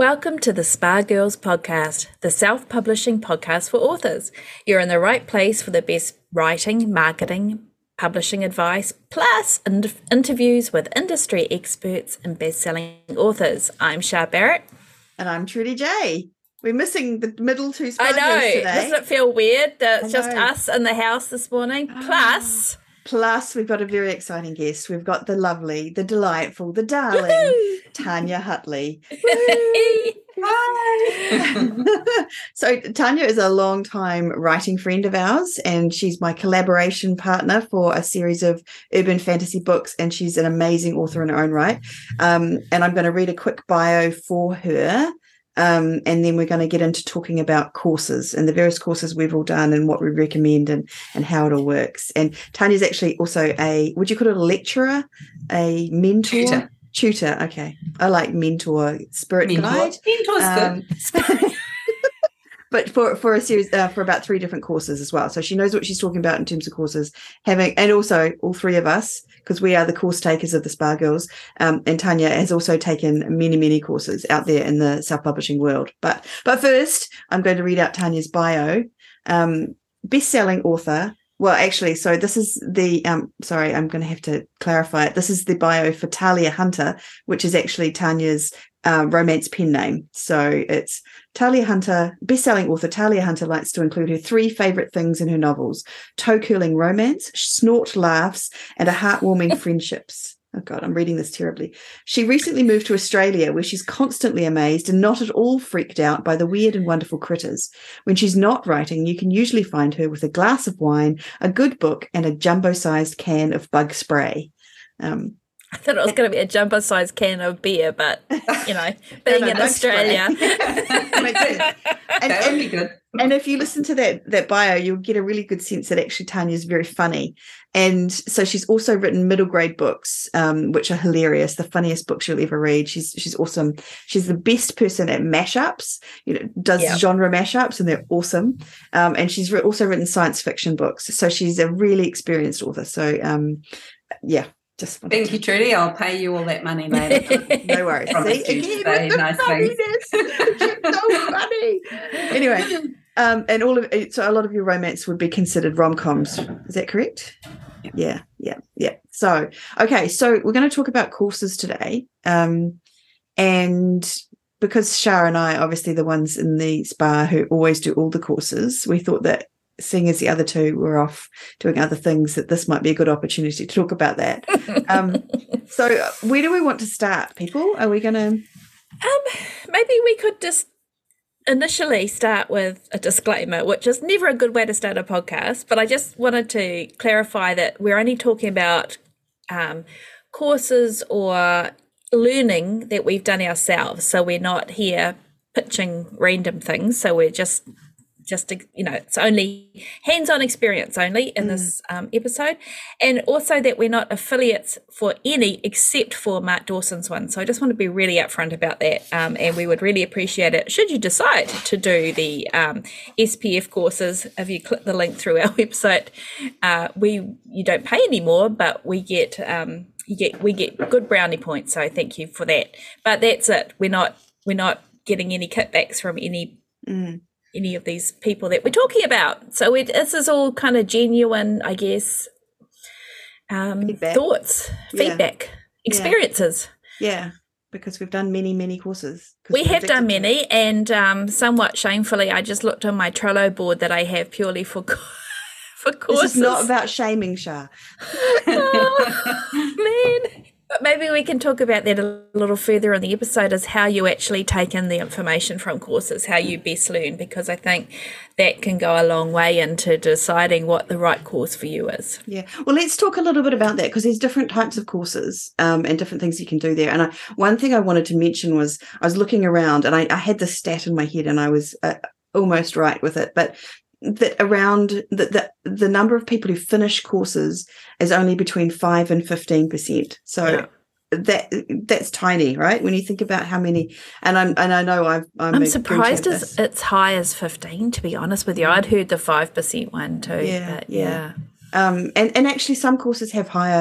Welcome to the Spa Girls podcast, the self-publishing podcast for authors. You're in the right place for the best writing, marketing, publishing advice, plus interviews with industry experts and best-selling authors. I'm Shar Barrett. And I'm Trudy J. We're missing the middle two Spa I know. Girls today. Doesn't it feel weird that it's just us in the house this morning? Plus, we've got a very exciting guest. We've got the lovely, the delightful, the darling Tanya Hutley. Hi. So Tanya is a long-time writing friend of ours, and she's my collaboration partner for a series of urban fantasy books, and she's an amazing author in her own right. And I'm going to read a quick bio for her. And then we're going to get into talking about courses and the various courses we've all done and what we recommend and how it all works. And Tanya's actually also would you call it a lecturer, a mentor? Tutor. Okay. I like mentor, guide. Mentor's good. But for a series, for about 3 different courses as well. So she knows what she's talking about in terms of courses, and also all 3 of us, because we are the course takers of the Spa Girls. And Tanya has also taken many, many courses out there in the self-publishing world. But first, I'm going to read out Tanya's bio. Best-selling author. Well, actually, so this is the, sorry, I'm going to have to clarify it. This is the bio for Talia Hunter, which is actually Tanya's romance pen name. So it's Talia Hunter, best-selling author. Talia Hunter likes to include her 3 favorite things in her novels: toe-curling romance, snort laughs, and a heartwarming friendships. Oh, God, I'm reading this terribly. She recently moved to Australia, where she's constantly amazed and not at all freaked out by the weird and wonderful critters. When she's not writing, you can usually find her with a glass of wine, a good book, and a jumbo-sized can of bug spray. I thought it was going to be a jumbo-sized can of beer, but, you know, being in Australia. That would be good. And if you listen to that bio, you'll get a really good sense that actually Tanya is very funny. And so she's also written middle grade books, which are hilarious, the funniest books you'll ever read. She's awesome. She's the best person at mashups, does genre mashups, and they're awesome. And she's also written science fiction books. So she's a really experienced author. So, Thank you, Trudy. I'll pay you all that money later. No worries. See, again, nice so funny. Anyway, and so a lot of your romance would be considered rom-coms. Is that correct? Yeah. So, okay, so we're going to talk about courses today, and because Shar and I, obviously the ones in the spa who always do all the courses, we thought that, seeing as the other 2 were off doing other things, that this might be a good opportunity to talk about that. So where do we want to start, people? Are we going to... Maybe we could just initially start with a disclaimer, which is never a good way to start a podcast, but I just wanted to clarify that we're only talking about courses or learning that we've done ourselves. So we're not here pitching random things. So we're just it's only hands-on experience only in this episode, and also that we're not affiliates for any except for Mark Dawson's one. So I just want to be really upfront about that, and we would really appreciate it should you decide to do the SPF courses. If you click the link through our website, you don't pay anymore, but we get good brownie points. So thank you for that. But that's it. We're not getting any kickbacks from any of these people that we're talking about. So this is all kind of genuine, I guess, thoughts, feedback, experiences. Yeah, because we've done many, many courses. We have done many, and somewhat shamefully, I just looked on my Trello board that I have purely for courses. This is not about shaming, Shar. Oh, man. But maybe we can talk about that a little further in the episode, is how you actually take in the information from courses, how you best learn, because I think that can go a long way into deciding what the right course for you is. Yeah. Well, let's talk a little bit about that, because there's different types of courses and different things you can do there. And one thing I wanted to mention was I was looking around and I had the stat in my head and I was almost right with it, but that around the number of people who finish courses is only between 5 and 15%. So that's tiny, right? When you think about how many, and I know I'm surprised it's high as 15. To be honest with you, I'd heard the 5% one too. Yeah. And actually, some courses have higher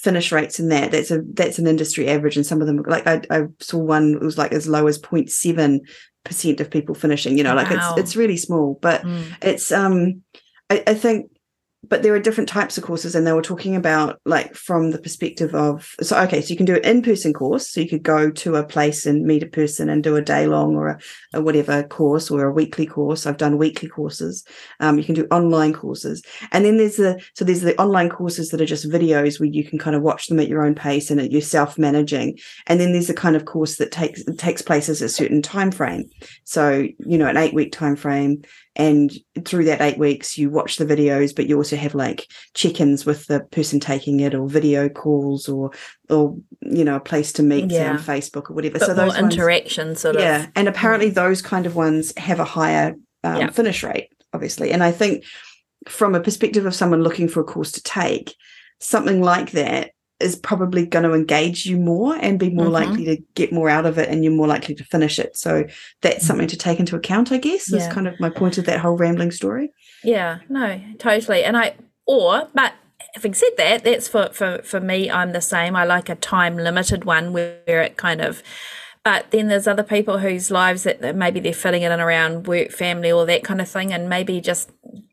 finish rates in that's an industry average, and some of them, like I saw one, it was like as low as 0.7% of people finishing, like Wow. it's really small, but it's I think, but there are different types of courses, and they were talking about like from the perspective of, so you can do an in-person course, so you could go to a place and meet a person and do a day-long or a whatever course, or a weekly course. I've done weekly courses. You can do online courses, and then there's the online courses that are just videos where you can kind of watch them at your own pace and you're self-managing, and then there's the kind of course that takes place as a certain time frame, so an 8-week time frame. And through that 8 weeks, you watch the videos, but you also have like check-ins with the person taking it, or video calls, or a place to meet, say on Facebook or whatever. But so more those interaction sort of. Yeah, and apparently those kind of ones have a higher finish rate, obviously. And I think from a perspective of someone looking for a course to take, something like that is probably going to engage you more and be more likely to get more out of it, and you're more likely to finish it. So that's something to take into account, I guess, is kind of my point of that whole rambling story. Yeah, no, totally. But having said that, that's for me, I'm the same. I like a time limited one where it kind of, but then there's other people whose lives that maybe they're fitting it in around work, family, all that kind of thing, and maybe just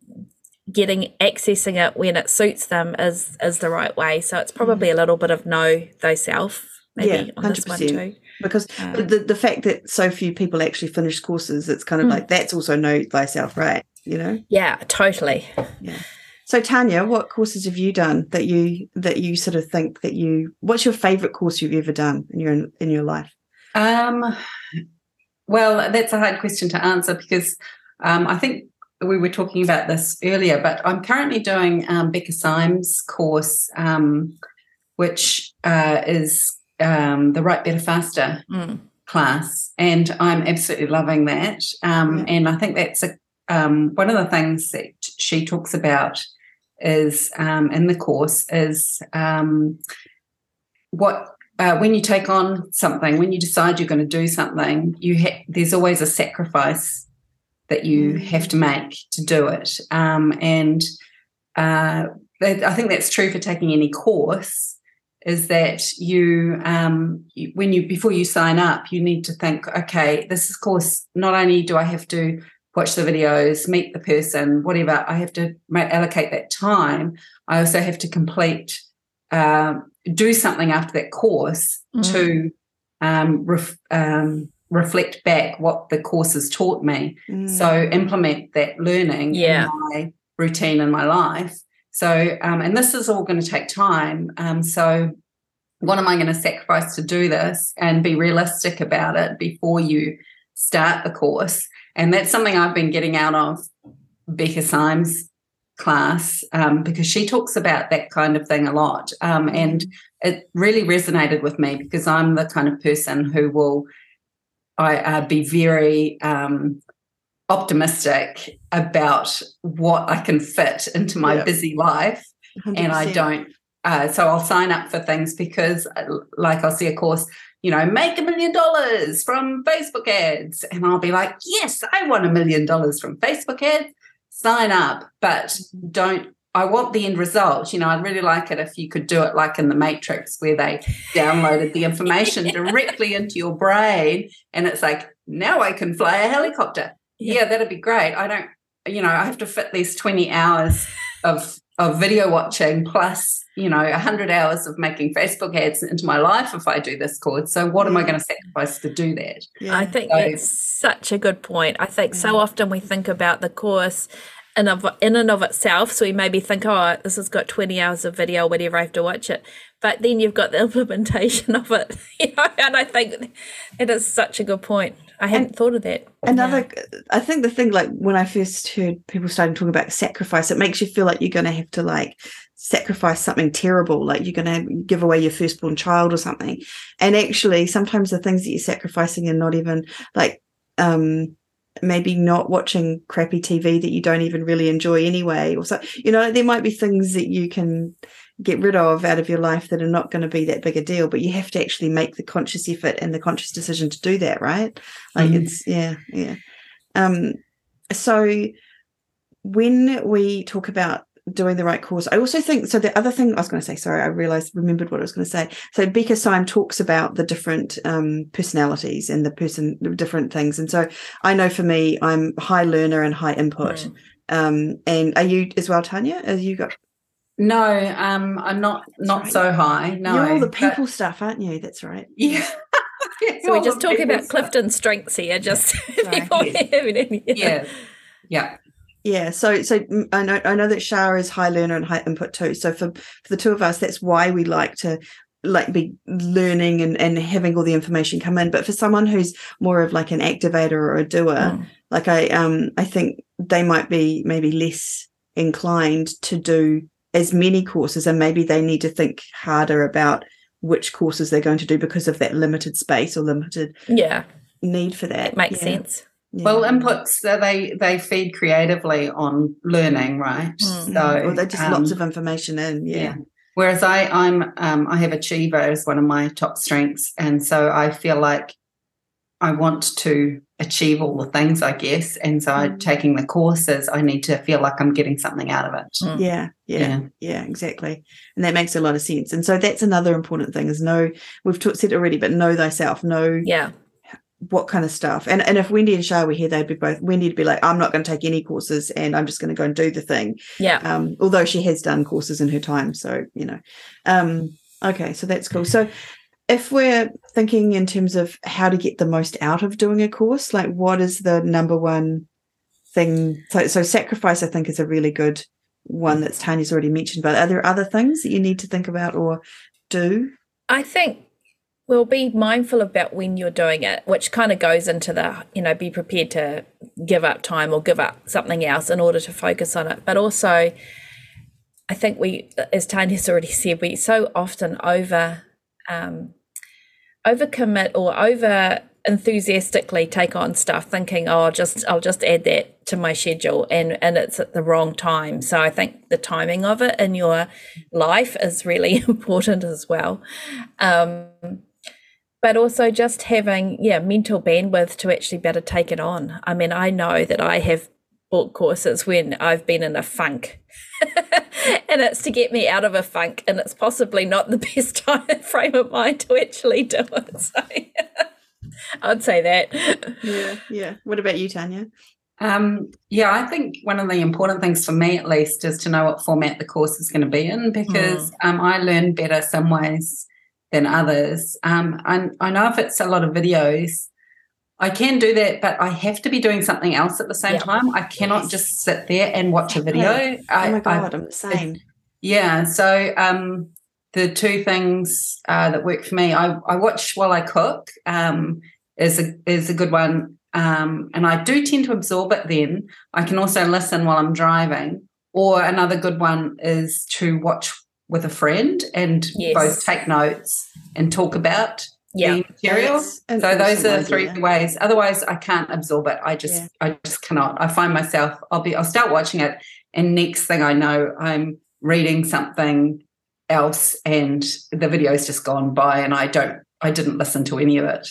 accessing it when it suits them is the right way. So it's probably a little bit of know thyself, maybe on 100%. This one too. Because the fact that so few people actually finish courses, it's kind of like that's also know thyself, right? Yeah, totally. Yeah. So Tanya, what courses have you done that you sort of think what's your favorite course you've ever done in your life? Well, that's a hard question to answer, because I think we were talking about this earlier, but I'm currently doing Becca Syme's course, which is the Write Better Faster class, and I'm absolutely loving that. And I think that's one of the things that she talks about is in the course is when you take on something, when you decide you're going to do something, there's always a sacrifice that you have to make to do it. And I think that's true for taking any course, is that before you sign up, you need to think, okay, this course, not only do I have to watch the videos, meet the person, whatever, I have to allocate that time, I also have to do something after that course to reflect back what the course has taught me. So implement that learning in my routine in my life. So, and this is all going to take time. So what am I going to sacrifice to do this, and be realistic about it before you start the course? And that's something I've been getting out of Becca Syme's class, because she talks about that kind of thing a lot. And it really resonated with me, because I'm the kind of person who will be very optimistic about what I can fit into my busy life. 100%. And I don't. So I'll sign up for things because, like, I'll see a course, make $1 million from Facebook ads. And I'll be like, yes, I want $1 million from Facebook ads. Sign up, but I want the end result. I'd really like it if you could do it like in the Matrix, where they downloaded the information directly into your brain, and it's like, now I can fly a helicopter. Yeah, that'd be great. I don't, I have to fit these 20 hours of video watching plus, 100 hours of making Facebook ads into my life if I do this course. So what am I going to sacrifice to do that? Yeah. I think that's such a good point. I think so often we think about the course in and of itself. So we maybe think, oh, this has got 20 hours of video, whatever, I have to watch it. But then you've got the implementation of it, and I think it is such a good point. I hadn't thought of that. I think the thing, like when I first heard people starting talking about sacrifice, it makes you feel like you're going to have to like sacrifice something terrible, like you're going to give away your firstborn child or something. And actually, sometimes the things that you're sacrificing are not even like, maybe not watching crappy TV that you don't even really enjoy anyway, or so, there might be things that you can get rid of out of your life that are not going to be that big a deal, but you have to actually make the conscious effort and the conscious decision to do that, right? Like it's so when we talk about doing the right course. I also think, so the other thing I was going to say, sorry, I remembered what I was going to say. So Becca Syme talks about the different personalities and the different things. And so I know for me, I'm high learner and high input. And are you as well, Tanya? Have you got? No, I'm not right. So high. No, you're all the people stuff, aren't you? That's right. Yeah. So we're just talking about Clifton's strengths here, just before Yeah. So I know that Shah is high learner and high input too. So for the two of us, that's why we like to be learning and having all the information come in. But for someone who's more of like an activator or a doer, like I think they might be maybe less inclined to do as many courses, and maybe they need to think harder about which courses they're going to do because of that limited space or limited need for that. It makes sense. Yeah. Well, inputs, they feed creatively on learning, right? So, or they're just lots of information in. Yeah. Whereas I have achiever as one of my top strengths, and so I feel like I want to achieve all the things, I guess, and so taking the courses, I need to feel like I'm getting something out of it. Yeah, exactly, and that makes a lot of sense. And so that's another important thing is we've said it already, but know thyself, what kind of stuff. And if Wendy and Shah were here, Wendy'd be like, I'm not going to take any courses and I'm just going to go and do the thing. Although she has done courses in her time, so okay, so that's cool. So if we're thinking in terms of how to get the most out of doing a course, like what is the number one thing? So sacrifice, I think, is a really good one that Tanya's already mentioned, but are there other things that you need to think about or do? I think we'll be mindful about when you're doing it, which kind of goes into the, be prepared to give up time or give up something else in order to focus on it. But also, I think as Tanya's already said, we so often overcommit or over enthusiastically take on stuff thinking, I'll just add that to my schedule, and it's at the wrong time. So I think the timing of it in your life is really important as well. But also just having mental bandwidth to actually better take it on. I mean, I know that I have bought courses when I've been in a funk and it's to get me out of a funk, and it's possibly not the best frame of mind to actually do it. So I'd say that. Yeah. What about you, Tanya? I think one of the important things for me, at least, is to know what format the course is going to be in, because I learn better some ways than others. I know if it's a lot of videos, I can do that, but I have to be doing something else at the same time. I cannot just sit there and watch a video. Oh my God, I'm the same. So the two things that work for me, I watch while I cook is a good one, and I do tend to absorb it then. I can also listen while I'm driving, or another good one is to watch with a friend and both take notes and talk about the material. So those are the three ways. Otherwise, I can't absorb it. I just cannot. I find myself, I'll start watching it, and next thing I know, I'm reading something else and the video's just gone by, and I didn't listen to any of it.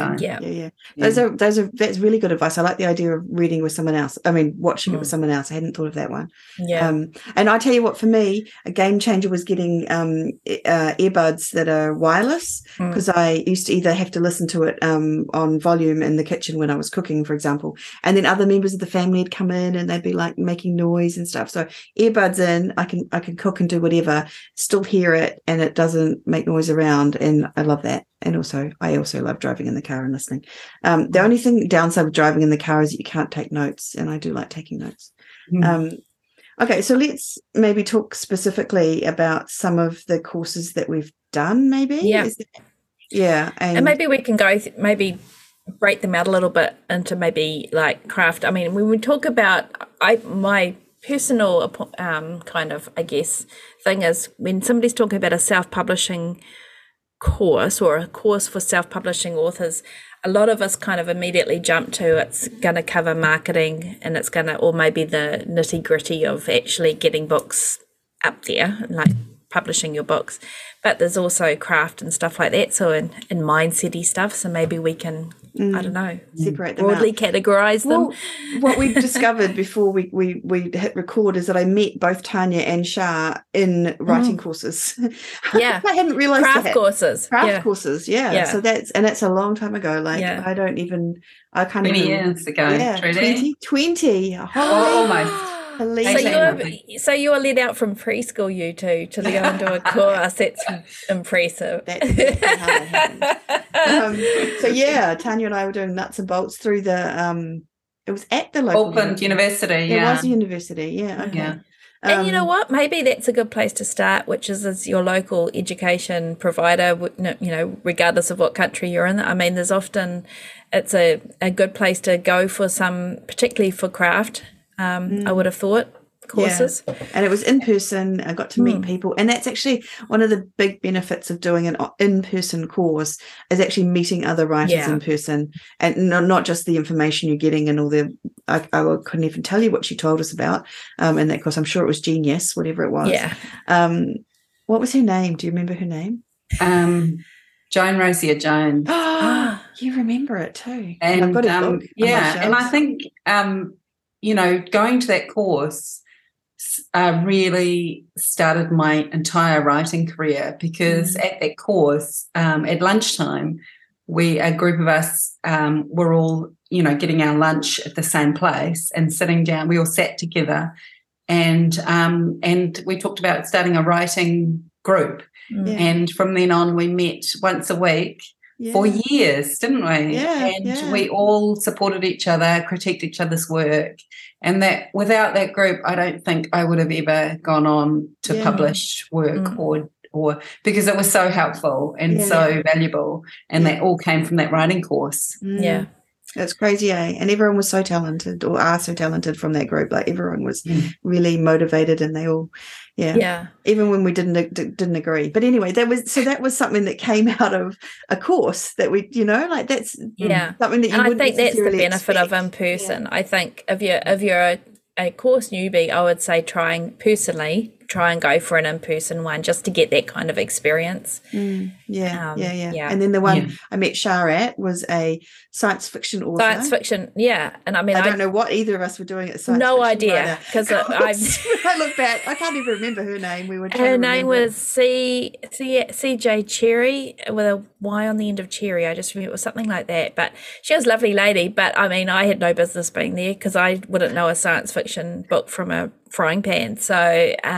That's really good advice. I like the idea of reading with someone else. I mean, watching it with someone else. I hadn't thought of that one. And I tell you what, for me, a game changer was getting earbuds that are wireless, because I used to either have to listen to it on volume in the kitchen when I was cooking, for example, and then other members of the family would come in and they'd be like making noise and stuff. So earbuds in, I can cook and do whatever, still hear it, and it doesn't make noise around, and I love that. And I also love driving in the car and listening. The only downside of driving in the car is that you can't take notes, and I do like taking notes. Okay, so let's maybe talk specifically about some of the courses that we've done, maybe. And maybe we can go maybe break them out a little bit into maybe like craft. I mean, when we talk about my personal kind of, I guess, thing is when somebody's talking about a self-publishing course or a course for self-publishing authors, a lot of us kind of immediately jump to it's going to cover marketing, and it's going to, or maybe the nitty-gritty of actually getting books up there, like publishing your books. But there's also craft and stuff like that, so in mindset-y stuff, so maybe we can I don't know, separate them broadly out. categorize them. Well, what we discovered before we hit record is that I met both Tanya and Shah in writing courses. Yeah. I hadn't realized Craft that. courses. Courses, yeah. So that's a long time ago. Like I can't 20 even years ago. Yeah, 20. Almost. So you were let out from preschool, you two, to go into a course. That's impressive. That's exactly how it happened. So yeah, Tanya and I were doing nuts and bolts through the it was at the local Auckland University. It was a university, yeah. Okay. Yeah. And you know what? Maybe that's a good place to start, which is your local education provider, you know, regardless of what country you're in. I mean, it's a good place to go for some, particularly for craft, I would have thought, courses. Yeah. And it was in person. I got to meet people. And that's actually one of the big benefits of doing an in-person course is actually meeting other writers in person, and not just the information you're getting and all the, I couldn't even tell you what she told us about. And that course, I'm sure it was genius, whatever it was. Yeah. What was her name? Do you remember her name? Joan Rosier Jones. You remember it too. And I've got a book. And I think, you know, going to that course really started my entire writing career, because at that course, at lunchtime, a group of us were all, you know, getting our lunch at the same place and sitting down. We all sat together, and we talked about starting a writing group. And from then on, we met once a week for years, didn't we? We all supported each other, critiqued each other's work. And that without that group, I don't think I would have ever gone on to publish work or because it was so helpful and so valuable. And that all came from that writing course. Yeah. That's crazy, eh? And everyone was so talented, or are so talented from that group. Like everyone was really motivated, and they all, even when we didn't agree. But anyway, that was something that came out of a course that we, you know, like that's something that you. And I think that's the benefit of in person. Yeah. I think if you're a course newbie, I would say try and go for an in-person one just to get that kind of experience. And then the one I met Shah at was a science fiction author. Science fiction, and I mean, I don't know what either of us were doing at science no fiction. No idea, because I look back, I can't even remember her name. Her name was CJ Cherry with a Y on the end of cherry. I just remember it was something like that. But she was a lovely lady. But I mean, I had no business being there because I wouldn't know a science fiction book from a frying pan. So but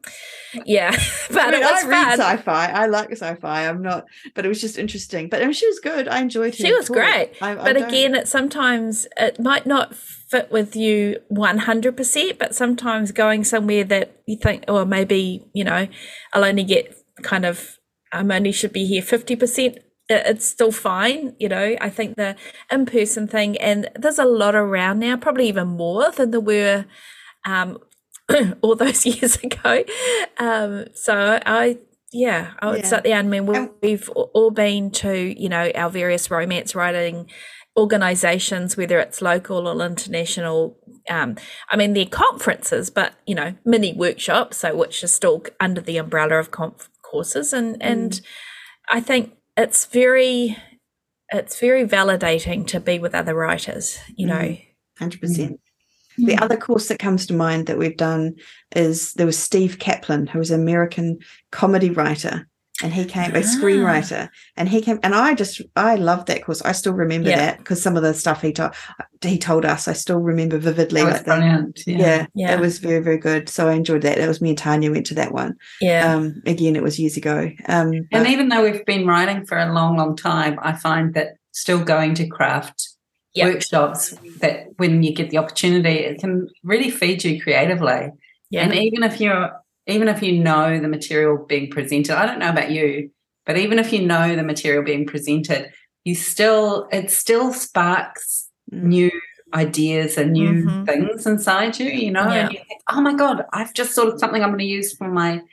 I mean, I read sci-fi. I like sci-fi. I'm not, but it was just interesting. But I mean, she was good. I enjoyed her. She was great. But again, sometimes it might not fit with you 100%, but sometimes going somewhere that you think, oh, maybe, you know, I'll only get I only should be here 50%. It's still fine, you know. I think the in-person thing, and there's a lot around now, probably even more than there were all those years ago. So I would sit there. I mean, we've all been to, you know, our various romance writing organizations, whether it's local or international. I mean, they're conferences, but, you know, mini workshops, so which is still under the umbrella of courses. And I think it's very validating to be with other writers, you know. 100%. The other course that comes to mind that we've done is there was Steve Kaplan, who was an American comedy writer, and he came, a screenwriter, and he came, and I loved that course. I still remember that because some of the stuff he told us, I still remember vividly. That was brilliant. It was very, very good. So I enjoyed that. That was me and Tanya went to that one. Again, it was years ago. And even though we've been writing for a long, long time, I find that still going to craft workshops, that when you get the opportunity, it can really feed you creatively. And even if you know the material being presented, I don't know about you, but even if you know the material being presented, it still sparks new ideas and new things inside you, you know. And you think, oh my God, I've just thought of something I'm going to use for my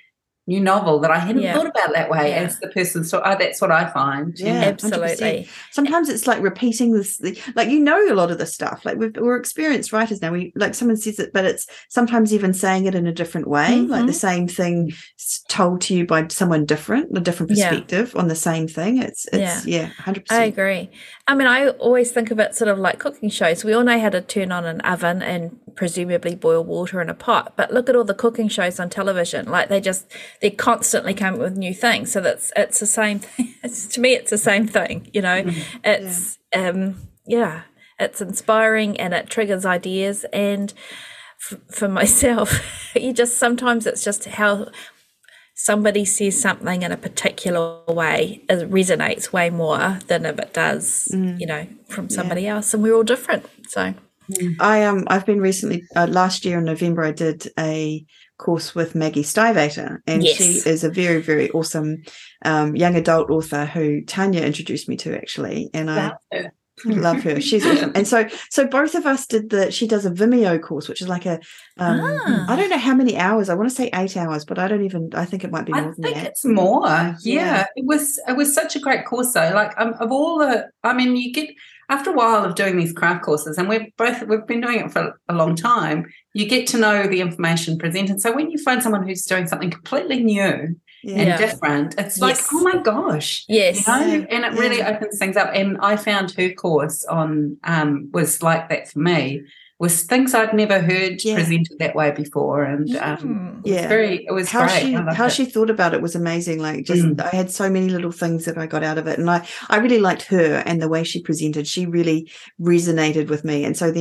new novel that I hadn't Yeah. thought about that way Yeah. as the person. So that's what I find. Yeah, Absolutely. 100%. Sometimes it's like repeating this, like, you know, a lot of the stuff. Like we're experienced writers now. We, like, someone says it, but it's sometimes even saying it in a different way, like the same thing told to you by someone different, a different perspective on the same thing. It's 100%. I agree. I mean, I always think of it sort of like cooking shows. We all know how to turn on an oven and presumably boil water in a pot, but look at all the cooking shows on television. Like they're constantly coming up with new things. So it's the same thing. To me, it's the same thing. You know, it's it's inspiring and it triggers ideas. And for myself, sometimes it's just how somebody says something in a particular way, it resonates way more than if it does, you know, from somebody else. And we're all different. So I've been recently, last year in November, I did a course with Maggie Stivater, and she is a very, very awesome young adult author who Tanya introduced me to, actually. And I love her. She's awesome. And so both of us she does a Vimeo course, which is like a I don't know how many hours. I want to say 8 hours, but I think it might be more than that. I think it's more. Yeah. It was such a great course though. Like of all the, I mean, you get, after a while of doing these craft courses, and we've been doing it for a long time, you get to know the information presented. So when you find someone who's doing something completely new and different, it's like, oh my gosh. Yes. You know? And it really opens things up. And I found her course on was like that for me, was things I'd never heard presented that way before. And it was great. How she thought about it was amazing. Like, just I had so many little things that I got out of it. And I really liked her and the way she presented. She really resonated with me. And so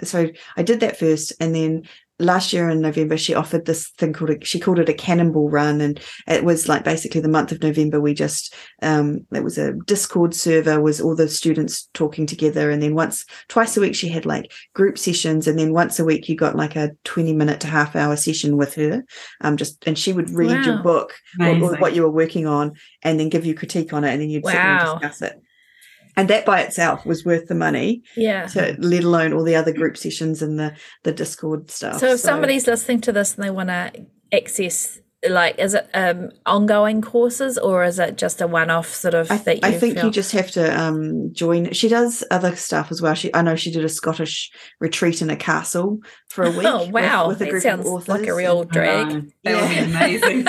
I did that first, and then last year in November, she offered this thing she called it a cannonball run. And it was like basically the month of November, we just, it was a Discord server, was all the students talking together. And then twice a week, she had like group sessions. And then once a week, you got like a 20-minute to half-hour session with her. And she would read your book or what you were working on, and then give you critique on it. And then you'd sit and discuss it. And that by itself was worth the money. Yeah. Let alone all the other group sessions and the Discord stuff. So if somebody's listening to this and they want to access, like, is it ongoing courses, or is it just a one-off sort of thing? I think you just have to join. She does other stuff as well. I know she did a Scottish retreat in a castle for a week. Oh, wow. With a group sounds of authors. like a real drag. That would be amazing.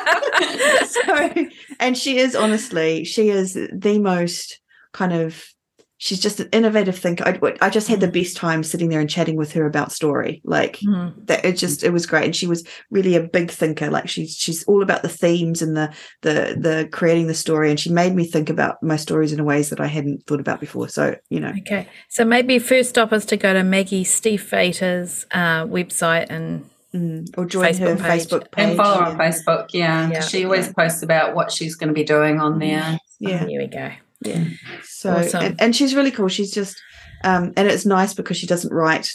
And she is the most kind of, she's just an innovative thinker. I just had the best time sitting there and chatting with her about story. Like that, it was great. And she was really a big thinker. Like she's all about the themes and the creating the story. And she made me think about my stories in ways that I hadn't thought about before. So, you know. Okay. So maybe first stop is to go to Maggie Stivater's website and or join her Facebook page. And follow her on Facebook, she always posts about what she's going to be doing on there. Yeah. Here we go. Yeah. So awesome. and she's really cool. She's just and it's nice because she doesn't write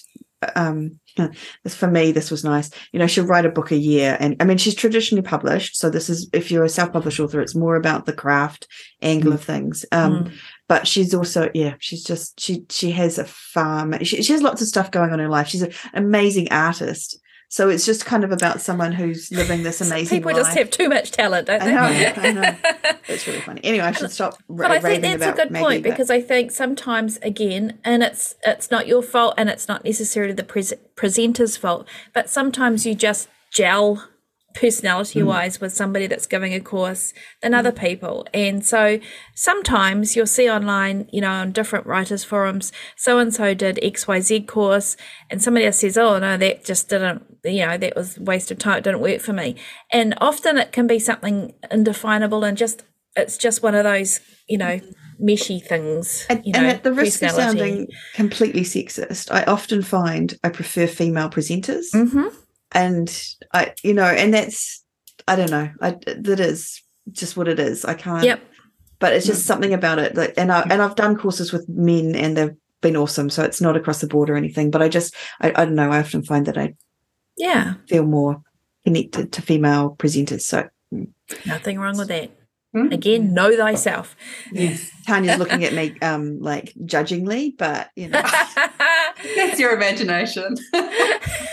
for me, this was nice. You know, she'll write a book a year, and I mean, she's traditionally published. So this is, if you're a self-published author, it's more about the craft angle of things. But she's also, she's just she has a farm. She has lots of stuff going on in her life. She's an amazing artist. So it's just kind of about someone who's living this amazing people life. Just have too much talent, don't they? I know. It's really funny. Anyway, I should stop But I think that's a good point, because I think sometimes, again, and it's not your fault, and it's not necessarily the presenter's fault, but sometimes you just gel personality-wise with somebody that's giving a course than other people. And so sometimes you'll see online, you know, on different writers' forums, so-and-so did XYZ course, and somebody else says, oh, no, that just didn't, you know, that was a waste of time, it didn't work for me. And often it can be something indefinable, and it's just one of those, you know, meshy things. And at the risk of sounding completely sexist, I often find I prefer female presenters. And and that's, I don't know, that is just what it is. I can't, but it's just something about it. Like, and I've done courses with men, and they've been awesome. So it's not across the board or anything, but I don't know. I often find that I feel more connected to female presenters. So nothing wrong with that. Again, know thyself. Yes. Tanya's looking at me like judgingly, but you know. That's your imagination.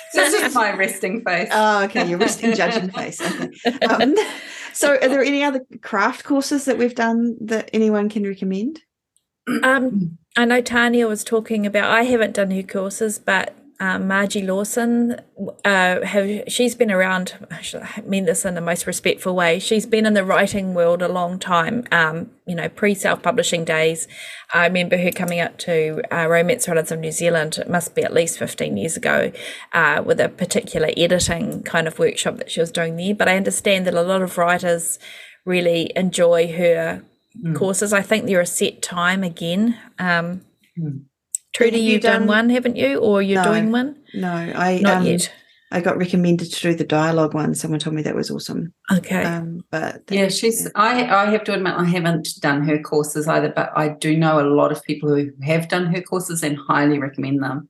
This is my resting face. Oh, okay. Your resting judging face. Okay. So are there any other craft courses that we've done that anyone can recommend? I know Tanya was talking about, I haven't done her courses, but Margie Lawson, she's been around, I mean this in the most respectful way, she's been in the writing world a long time, pre-self-publishing days. I remember her coming up to Romance Writers of New Zealand, it must be at least 15 years ago, with a particular editing kind of workshop that she was doing there. But I understand that a lot of writers really enjoy her courses. I think they're a set time again. Trudy, you've done one, haven't you? Or you're doing one? No, not yet. I got recommended to do the dialogue one. Someone told me that was awesome. Okay. But yeah, I have to admit I haven't done her courses either, but I do know a lot of people who have done her courses and highly recommend them.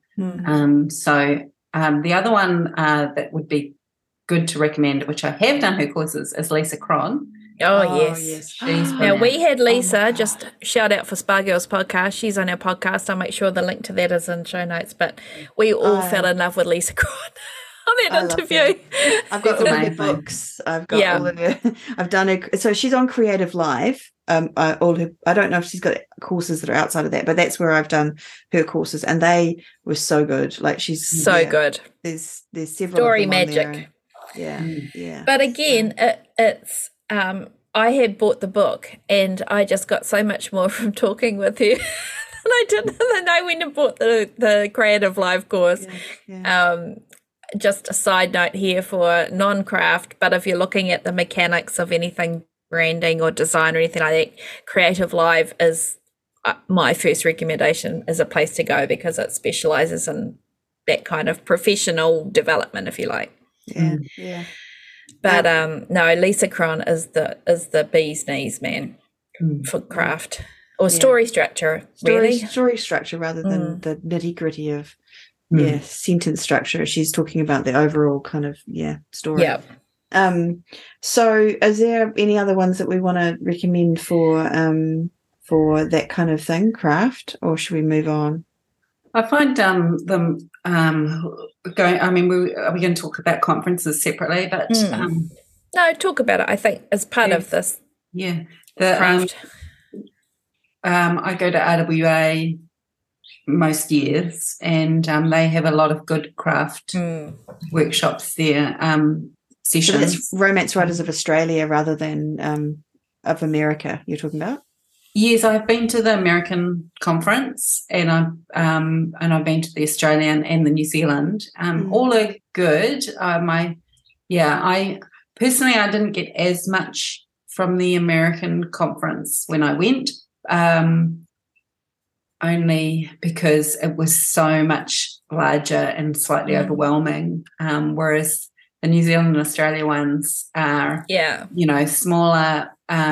The other one that would be good to recommend, which I have done her courses, is Lisa Cron. Oh yes. Now we had Lisa, just shout out for Spa Girls podcast. She's on our podcast. I'll make sure the link to that is in show notes. But we all fell in love with Lisa Cron on that interview. I've got all of her books. I've got all of her. I've done it. So she's on Creative Live. I don't know if she's got courses that are outside of that, but that's where I've done her courses, and they were so good. Like she's so good. There's several story of them magic. Yeah. But again, it's. I had bought the book and I just got so much more from talking with her than I did than I went and bought the Creative Live course. Just a side note here for non-craft, but if you're looking at the mechanics of anything branding or design or anything like that, Creative Live is my first recommendation as a place to go because it specializes in that kind of professional development, if you like. Yeah. But no, Lisa Cron is the bee's knees, man, for craft or story structure. Story structure rather than the nitty gritty of sentence structure. She's talking about the overall kind of story. Yeah. So is there any other ones that we want to recommend for that kind of thing, craft, or should we move on? I find them going. I mean, are we going to talk about conferences separately? But no, talk about it. I think as part of this. Yeah, craft. I go to RWA most years, and they have a lot of good craft workshops there. Sessions. So that's Romance Writers of Australia rather than of America. You're talking about? Yes, I've been to the American conference, and I've been to the Australian and the New Zealand. All are good. I personally didn't get as much from the American conference when I went, only because it was so much larger and slightly overwhelming. Whereas the New Zealand and Australia ones are, smaller,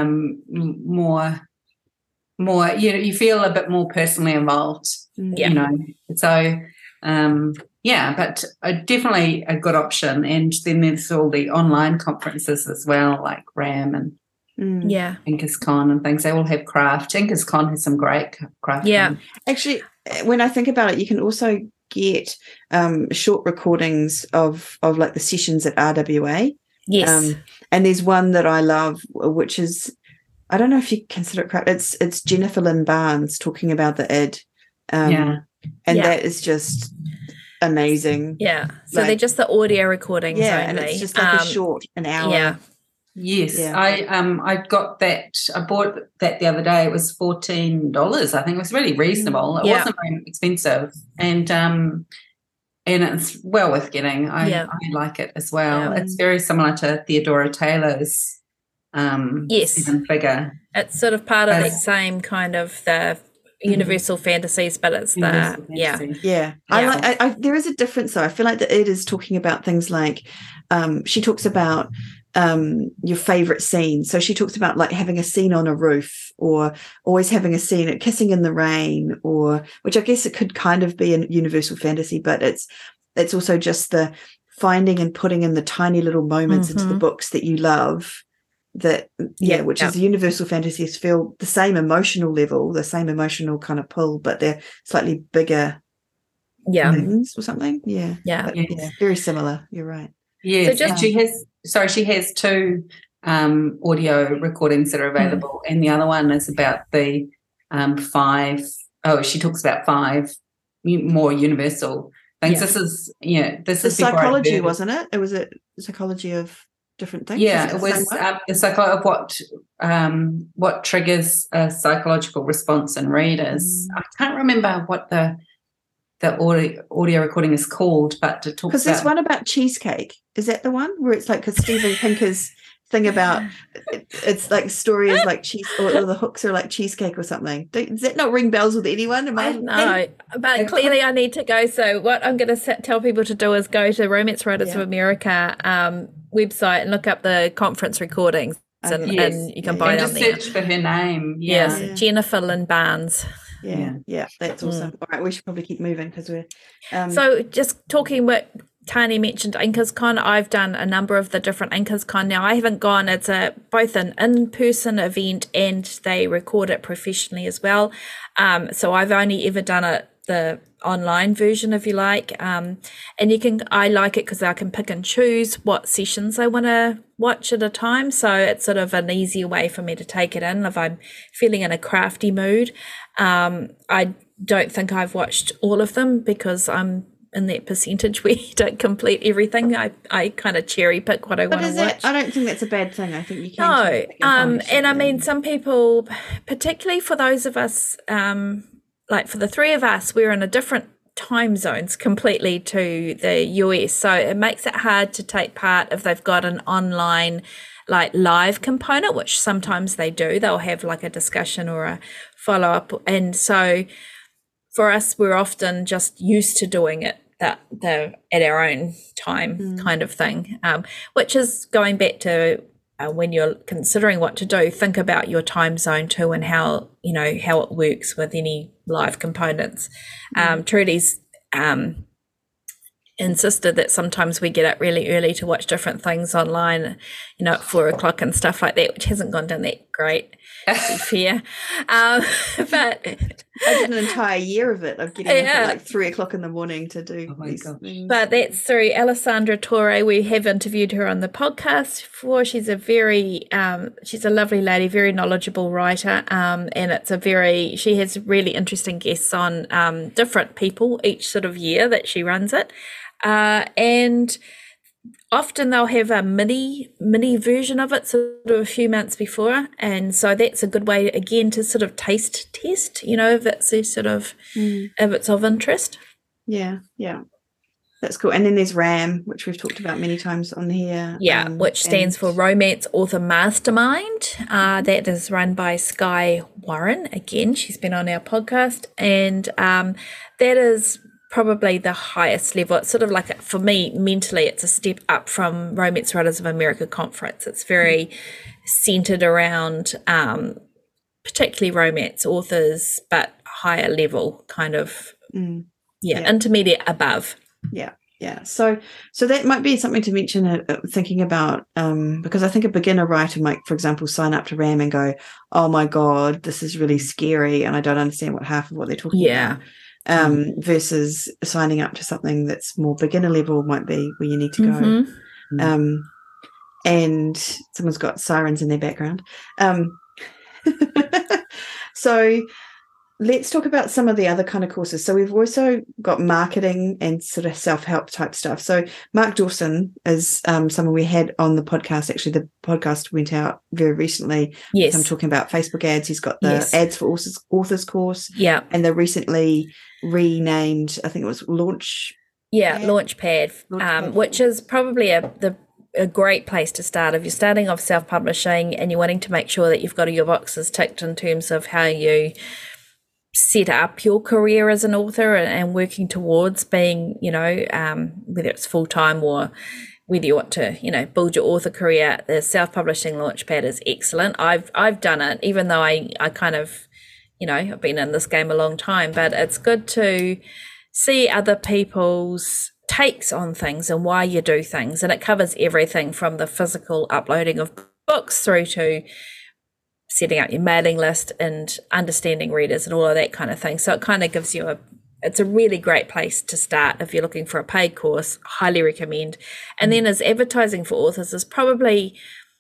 more you feel a bit more personally involved, so but definitely a good option. And then there's all the online conferences as well, like RAM and InkersCon and things. They all have craft. InkersCon has some great craft. Actually, when I think about it, you can also get short recordings of like the sessions at RWA. And there's one that I love, which is, I don't know if you consider it craft. It's Jennifer Lynn Barnes talking about the id. That is just amazing. Yeah. So they're just the audio recordings only. And it's just like a short, an hour. Yeah. Yes. I got that. I bought that the other day. It was $14. I think it was really reasonable. It wasn't very expensive. And it's well worth getting. I like it as well. It's very similar to Theodora Taylor's even bigger. It's sort of part of that same kind of the universal fantasies, but it's I there is a difference though. I feel like the id is talking about things like she talks about your favorite scene. So she talks about like having a scene on a roof, or always having a scene at kissing in the rain, or which I guess it could kind of be a universal fantasy, but it's also just the finding and putting in the tiny little moments into the books that you love. Which is universal fantasies feel the same emotional level, the same emotional kind of pull, but they're slightly bigger things or something. Yeah. Yeah. But, yeah. Very similar. You're right. Yes. So And she has two audio recordings that are available, and the other one is about the she talks about 5 more universal things. This is the psychology, wasn't it? It was a psychology of different things. Yeah, it was the psychology of what triggers a psychological response in readers. I can't remember what the audio recording is called, but it talks because there's one about cheesecake. Is that the one where it's like, because Steven Pinker's thing about it's like story is like cheese, or the hooks are like cheesecake or something. Does that not ring bells with anyone? No, but clearly I need to go. So what I'm going to tell people to do is go to Romance Writers of America website and look up the conference recordings, and you can buy them there. Search for her name. Yes, Jennifer Lynn Barnes. Yeah, that's awesome. All right, we should probably keep moving because we're so just talking what Tani mentioned, IncasCon. I've done a number of the different IncasCon now. I haven't gone. It's both an in-person event and they record it professionally as well. So I've only ever done it the online version, if you like. And I like it because I can pick and choose what sessions I want to watch at a time. So it's sort of an easier way for me to take it in if I'm feeling in a crafty mood. I don't think I've watched all of them because I'm in that percentage where you don't complete everything. I kind of cherry pick what I want to watch. I don't think that's a bad thing. I think you can. No, and I mean, some people, particularly for those of us, like for the 3 of us, we're in a different time zones completely to the US. So it makes it hard to take part if they've got an online like live component, which sometimes they do. They'll have like a discussion or a follow-up. And so for us, we're often just used to doing it at our own time kind of thing, which is going back to when you're considering what to do, think about your time zone too and how it works with any live components. Trudy's insisted that sometimes we get up really early to watch different things online, at 4 o'clock and stuff like that, which hasn't gone down that great, to be fair. But I did an entire year of it, of getting up at like 3 o'clock in the morning to do these things. But that's through Alessandra Torre. We have interviewed her on the podcast before. She's a she's a lovely lady, very knowledgeable writer, and she has really interesting guests on different people each sort of year that she runs it. And often they'll have a mini version of it sort of a few months before, and so that's a good way again to sort of taste test, if it's a sort of if it's of interest. Yeah, that's cool. And then there's RAM, which we've talked about many times on here. Which stands for Romance Author Mastermind. That is run by Skye Warren. Again, she's been on our podcast, and that is probably the highest level. It's sort of like, for me, mentally, it's a step up from Romance Writers of America conference. It's very centered around particularly romance authors, but higher level kind of, intermediate above. Yeah. So that might be something to mention, thinking about, because I think a beginner writer might, for example, sign up to RAM and go, oh my God, this is really scary and I don't understand half of what they're talking about. Versus signing up to something that's more beginner level might be where you need to go. And someone's got sirens in their background. So let's talk about some of the other kind of courses. So we've also got marketing and sort of self-help type stuff. So Mark Dawson is someone we had on the podcast. Actually, the podcast went out very recently. Yes. I'm talking about Facebook ads. He's got the Ads for Authors course. Yeah. And the recently renamed, I think it was Launchpad, which is probably a great place to start if you're starting off self-publishing and you're wanting to make sure that you've got all your boxes ticked in terms of how you set up your career as an author and working towards being, whether it's full-time or whether you want to, build your author career. The self-publishing Launchpad is excellent. I've done it, even though I kind of, I've been in this game a long time, but it's good to see other people's takes on things and why you do things. And it covers everything from the physical uploading of books through to setting up your mailing list and understanding readers and all of that kind of thing. So it kind of gives you it's a really great place to start if you're looking for a paid course. Highly recommend. And then as advertising for authors is probably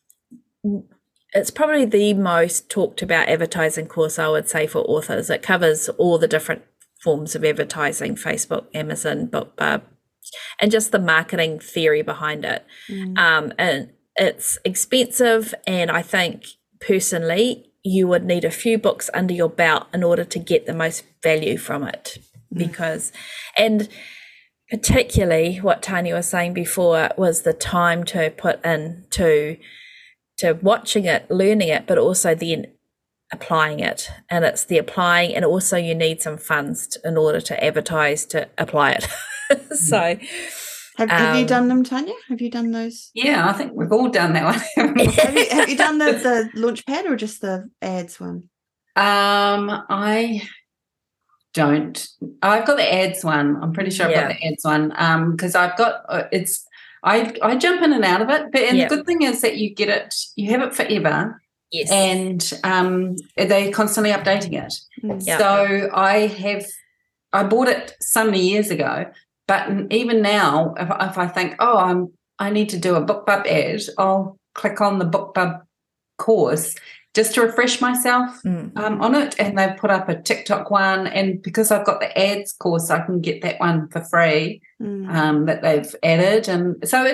the most talked about advertising course, I would say, for authors. It covers all the different forms of advertising: Facebook, Amazon, BookBub, and just the marketing theory behind it. And it's expensive, and I think personally you would need a few books under your belt in order to get the most value from it. Because, and particularly what Tanya was saying before was the time to put in to watching it, learning it, but also then applying it. And it's the applying, and also you need some funds in order to advertise to apply it. So have you done them, Tanya? Have you done those? Yeah, I think we've all done that one. have you done the Launchpad or just the ads one? I don't. I've got the ads one. I'm pretty sure I've got the ads one because I've got I jump in and out of it. But the good thing is that you have it forever. Yes. And they're constantly updating it. So I bought it so many years ago. But even now, if I think, I need to do a BookBub ad, I'll click on the BookBub course just to refresh myself on it. And they've put up a TikTok one. And because I've got the ads course, I can get that one for free that they've added. And so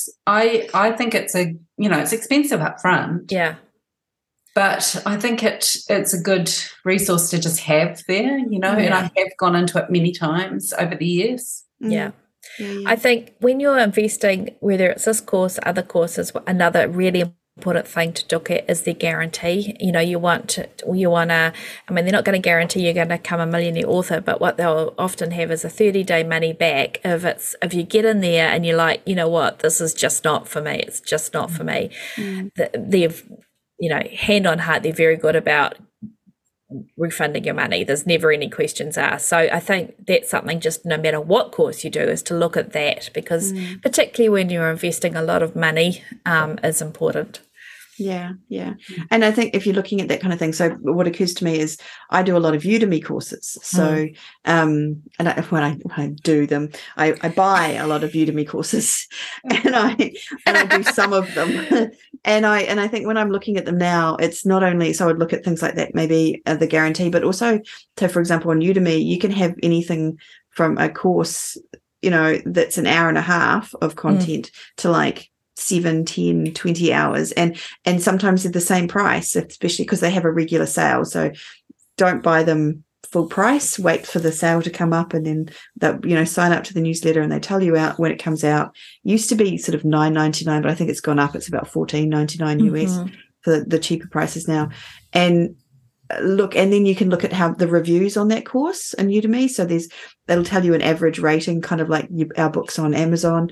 I think it's it's expensive up front. Yeah. But I think it's a good resource to just have there, and I have gone into it many times over the years. Yeah. I think when you're investing, whether it's this course, other courses, another really important thing to look at is the guarantee. You want to, they're not going to guarantee you're going to become a millionaire author, but what they'll often have is a 30-day money back if you get in there and you're like, you know what, this is just not for me. It's just not for me. They've, hand on heart, they're very good about refunding your money. There's never any questions asked. So I think that's something, just no matter what course you do, is to look at that, because particularly when you're investing a lot of money is important. Yeah. And I think if you're looking at that kind of thing, so what occurs to me is I do a lot of Udemy courses. So when I do them, I buy a lot of Udemy courses and I do some of them. And I think when I'm looking at them now, it's not only, so I'd look at things like that, maybe the guarantee, but also, so for example, on Udemy, you can have anything from a course, that's an hour and a half of content to like 7, 10, 20 hours, and sometimes they're the same price, especially because they have a regular sale. So don't buy them full price, wait for the sale to come up, and then that sign up to the newsletter and they tell you out when it comes out. Used to be sort of $9.99, but I think it's gone up. It's about $14.99 US for the cheaper prices now. And then you can look at how the reviews on that course on Udemy. So that'll tell you an average rating, kind of like our books on Amazon,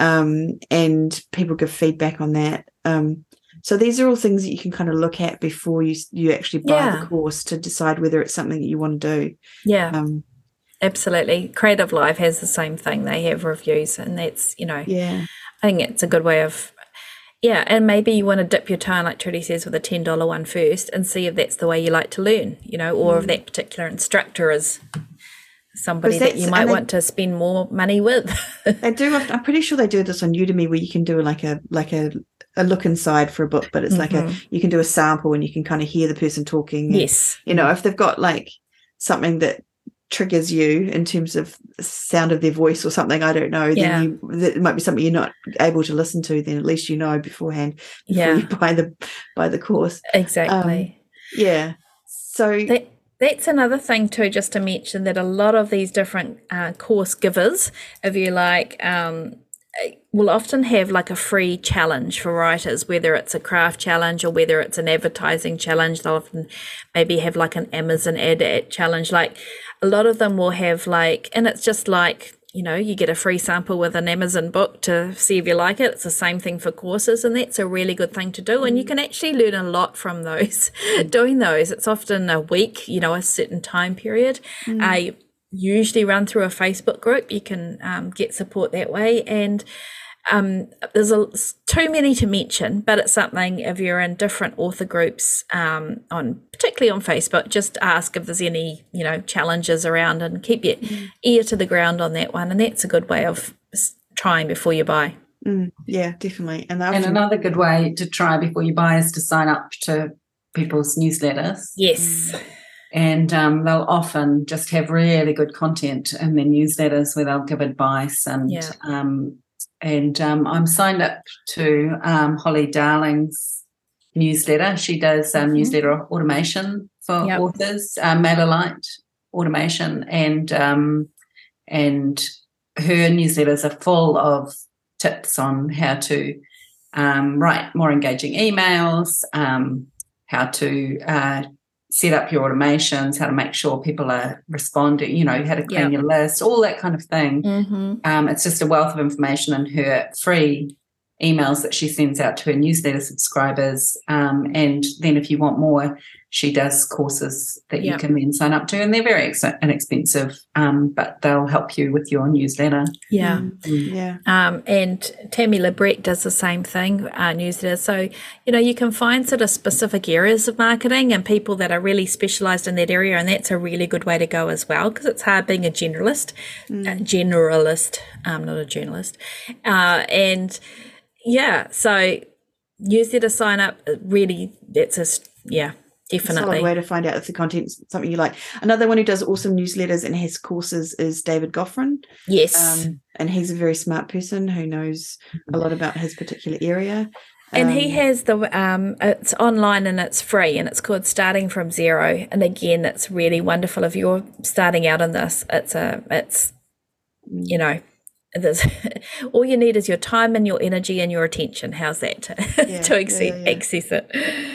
and people give feedback on that. So these are all things that you can kind of look at before you actually buy the course, to decide whether it's something that you want to do. Yeah, absolutely. Creative Live has the same thing. They have reviews, and that's, I think it's a good way of, and maybe you want to dip your toe in, like Trudy says, with a $10 one first and see if that's the way you like to learn, or if that particular instructor is somebody that you might want to spend more money with. They do. I'm pretty sure they do this on Udemy, where you can do like a look inside for a book, but it's like you can do a sample and you can kind of hear the person talking. Yes. And, if they've got like something that triggers you in terms of sound of their voice or something, I don't know, then it might be something you're not able to listen to, then at least beforehand before you buy the course. Exactly. So that's another thing too, just to mention, that a lot of these different course givers, if you like, will often have like a free challenge for writers, whether it's a craft challenge or whether it's an advertising challenge. They'll often maybe have like an Amazon ad challenge. Like a lot of them will have and it's just like, you get a free sample with an Amazon book to see if you like it. It's the same thing for courses, and that's a really good thing to do. And you can actually learn a lot from those, doing those. It's often a week, a certain time period. I usually run through a Facebook group. You can get support that way. And There's too many to mention, but it's something if you're in different author groups particularly on Facebook, just ask if there's any challenges around and keep your ear to the ground on that one, and that's a good way of trying before you buy. Yeah, definitely. And another good way to try before you buy is to sign up to people's newsletters. Yes. And they'll often just have really good content in their newsletters where they'll give advice. And I'm signed up to Holly Darling's newsletter. She does newsletter automation for authors, MailerLite automation, and her newsletters are full of tips on how to write more engaging emails, how to set up your automations, how to make sure people are responding, how to clean your list, all that kind of thing. It's just a wealth of information in her free emails that she sends out to her newsletter subscribers. And then if you want more, she does courses that you can then sign up to, and they're very inexpensive, but they'll help you with your newsletter. And Tammy Labrecque does the same thing, newsletter. So, you can find sort of specific areas of marketing and people that are really specialised in that area, and that's a really good way to go as well, because it's hard being a generalist, not a journalist. So newsletter sign up, really, definitely. It's a way to find out if the content's something you like. Another one who does awesome newsletters and has courses is David Goffrin. Yes. And he's a very smart person who knows a lot about his particular area. And he has it's online and it's free, and it's called Starting from Zero. And again, it's really wonderful if you're starting out in this. There's all you need is your time and your energy and your attention. How's that to access it?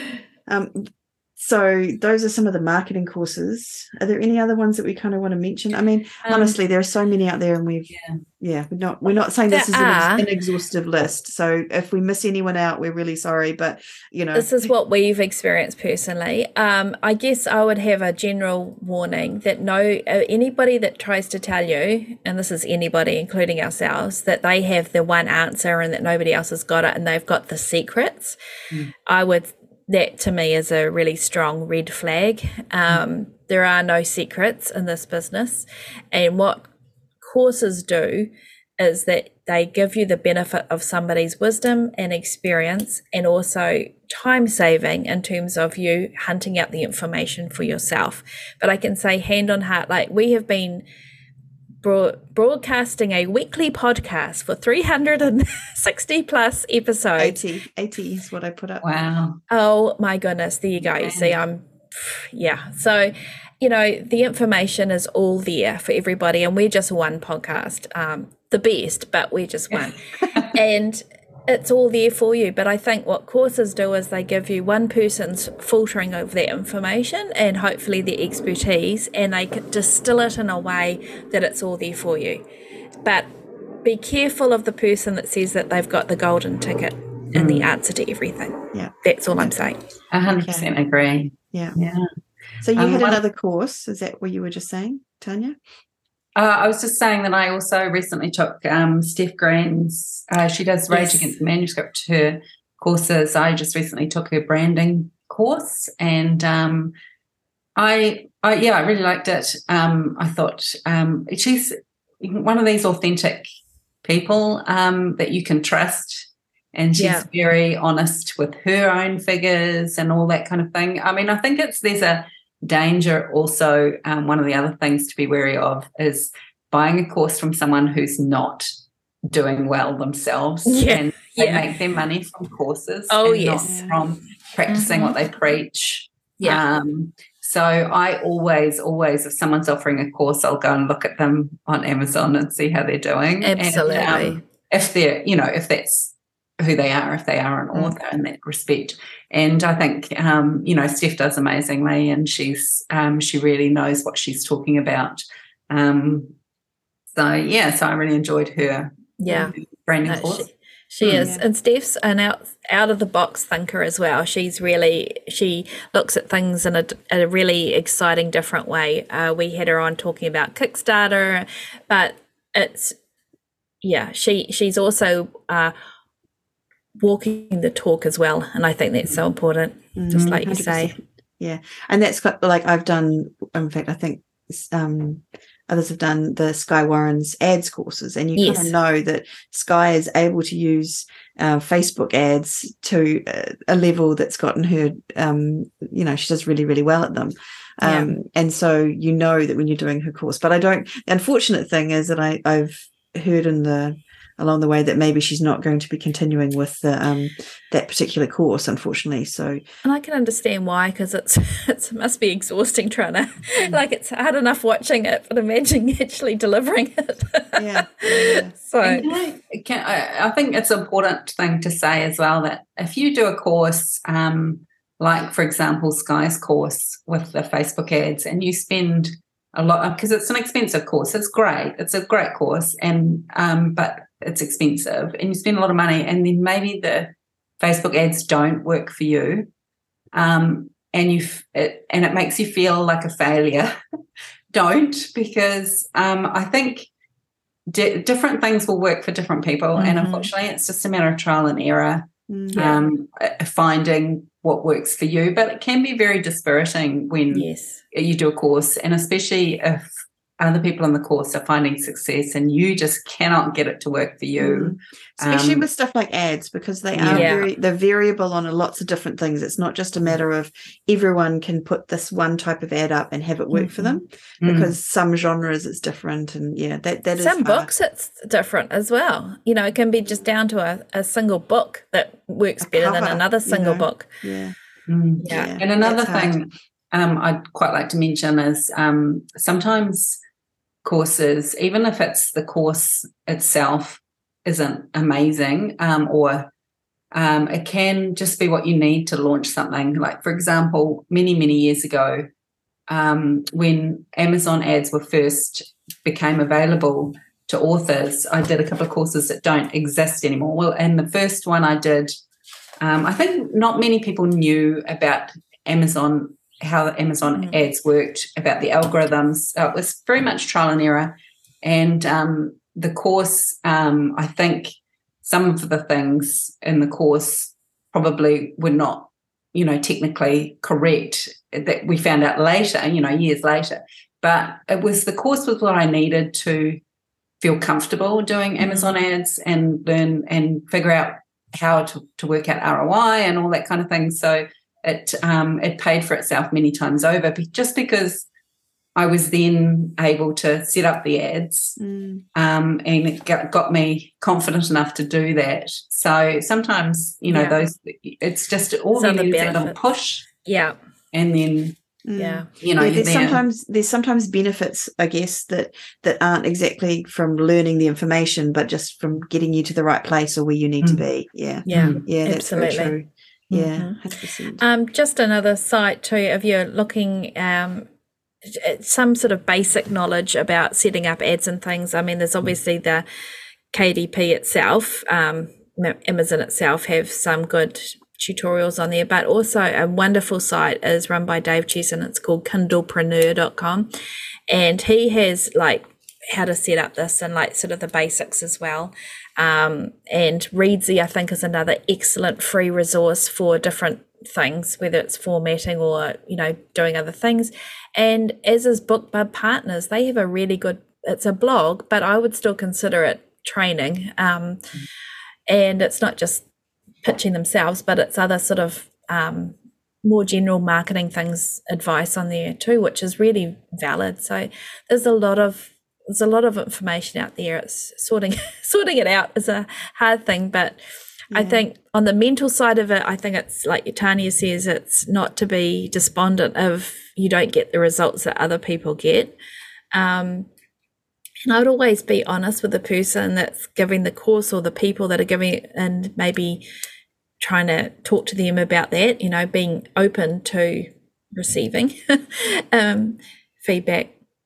So those are some of the marketing courses. Are there any other ones that we kind of want to mention? I mean, honestly, there are so many out there, and we're not saying this is an exhaustive list. So if we miss anyone out, we're really sorry. But this is what we've experienced personally. I guess I would have a general warning that anybody that tries to tell you, and this is anybody, including ourselves, that they have the one answer and that nobody else has got it, and they've got the secrets. That to me is a really strong red flag. There are no secrets in this business. And what courses do is that they give you the benefit of somebody's wisdom and experience, and also time saving in terms of you hunting out the information for yourself. But I can say hand on heart, like we have been broadcasting a weekly podcast for 360 plus episodes. 80 is what I put up. Wow. Oh my goodness. There you go. You see, So, the information is all there for everybody, and we're just one podcast, the best, but we're just one. And it's all there for you. But I think what courses do is they give you one person's filtering of that information and hopefully their expertise, and they distill it in a way that it's all there for you. But be careful of the person that says that they've got the golden ticket and the answer to everything. Yeah. That's all I'm saying. 100% agree. Yeah. So you had another course. Is that what you were just saying, Tanya? I was just saying that I also recently took Steph Green's, she does Rage Against the Manuscript, her courses. I just recently took her branding course, and I really liked it. I thought she's one of these authentic people that you can trust, and she's very honest with her own figures and all that kind of thing. I mean, I think there's a danger also. One of the other things to be wary of is buying a course from someone who's not doing well themselves, and they make their money from courses not from practicing what they preach. So I always, if someone's offering a course, I'll go and look at them on Amazon and see how they're doing. Absolutely. And, if they're, if that's who they are, if they are an author in that respect. And I think, Steph does amazingly, and she really knows what she's talking about. So I really enjoyed her branding course. She is. And Steph's an out of the box thinker as well. She looks at things in a really exciting, different way. We had her on talking about Kickstarter, but it's yeah, she's also walking the talk as well, and I think that's so important, just like you 100%. say. Yeah, and that's got, like, I've done, in fact I think others have done the Sky Warren's ads courses, and you kind of know that Sky is able to use Facebook ads to a level that's gotten her, she does really, really well at them. And so you know that when you're doing her course. But the unfortunate thing is that I've heard along the way that maybe she's not going to be continuing with that particular course, unfortunately. So, and I can understand why, because it must be exhausting trying to like, it's hard enough watching it, but imagine actually delivering it. Yeah. So I think it's an important thing to say as well, that if you do a course, like for example Sky's course with the Facebook ads, and you spend a lot, because it's an expensive course, it's great, it's a great course, and but it's expensive, and you spend a lot of money, and then maybe the Facebook ads don't work for you, and it makes you feel like a failure. Don't, because I think different things will work for different people, and unfortunately it's just a matter of trial and error, finding what works for you. But it can be very dispiriting when you do a course, and especially if other people in the course are finding success and you just cannot get it to work for you. Especially with stuff like ads, because they are they're variable on lots of different things. It's not just a matter of everyone can put this one type of ad up and have it work for them, because some genres it's different, and that is some hard. books it's different as well. It can be just down to a single book that works better than another single book. Yeah. And another thing I'd quite like to mention is sometimes courses, even if it's the course itself isn't amazing, or it can just be what you need to launch something. Like, for example, many years ago, when Amazon ads were first became available to authors, I did a couple of courses that don't exist anymore. Well, and the first one I did, I think not many people knew about Amazon, how Amazon ads worked, about the algorithms. It was very much trial and error. And the course, I think some of the things in the course probably were not, technically correct, that we found out later, years later. But the course was what I needed to feel comfortable doing Amazon ads and learn and figure out how to work out ROI and all that kind of thing. So it paid for itself many times over, just because I was then able to set up the ads, and it got me confident enough to do that. So sometimes, those, it's just all you need is that little push. Yeah. And then, there's sometimes benefits, I guess, that aren't exactly from learning the information, but just from getting you to the right place or where you need to be. Yeah, that's very true. Yeah, 100%. Just another site too, if you're looking some sort of basic knowledge about setting up ads and things. I mean, there's obviously the KDP itself, Amazon itself have some good tutorials on there, but also a wonderful site is run by Dave Chesson. It's called kindlepreneur.com, and he has like how to set up this and like sort of the basics as well. And Readsy, I think, is another excellent free resource for different things, whether it's formatting or doing other things. And as is BookBub Partners, they have a really good, it's a blog, but I would still consider it training, and it's not just pitching themselves, but it's other sort of more general marketing things, advice on there too, which is really valid. So there's a lot of information out there. It's sorting it out is a hard thing, but I think on the mental side of it, I think it's like Tanya says, it's not to be despondent if you don't get the results that other people get. And I would always be honest with the person that's giving the course or the people that are giving it, and maybe trying to talk to them about that, being open to receiving feedback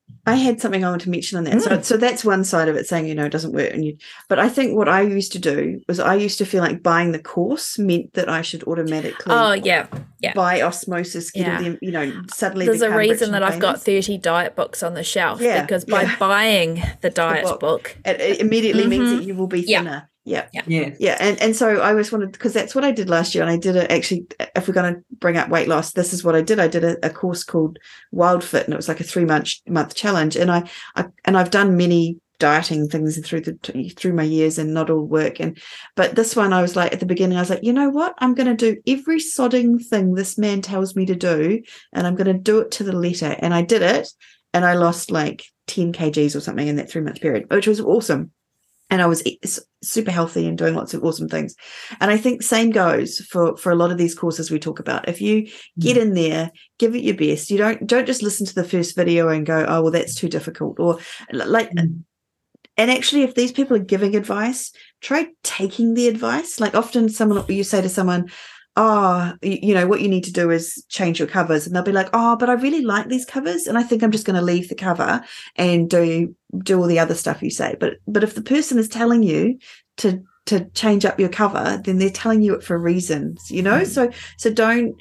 I had something I want to mention on that. So that's one side of it, saying, it doesn't work. But I think what I used to do was I used to feel like buying the course meant that I should automatically by osmosis get all them, suddenly there's a reason that I've got 30 diet books on the shelf because by buying the diet book, it immediately means that you will be thinner. Yeah. And so I always wanted, because that's what I did last year. And I did it actually, if we're going to bring up weight loss, this is what I did. I did a course called Wild Fit, and it was like a 3-month challenge. And I've done many dieting things through my years, and not all work. But this one, I was like, at the beginning, I was like, you know what? I'm going to do every sodding thing this man tells me to do, and I'm going to do it to the letter. And I did it, and I lost like 10 kgs or something in that 3-month period, which was awesome. And I was super healthy and doing lots of awesome things. And I think same goes for a lot of these courses we talk about. If you get in there, give it your best. You don't just listen to the first video and go, oh, well, that's too difficult. Or like, and actually, if these people are giving advice, try taking the advice. Like often you say to someone, what you need to do is change your covers, and they'll be like, oh, but I really like these covers, and I think I'm just going to leave the cover and do all the other stuff you say. But if the person is telling you to change up your cover, then they're telling you it for reasons, so don't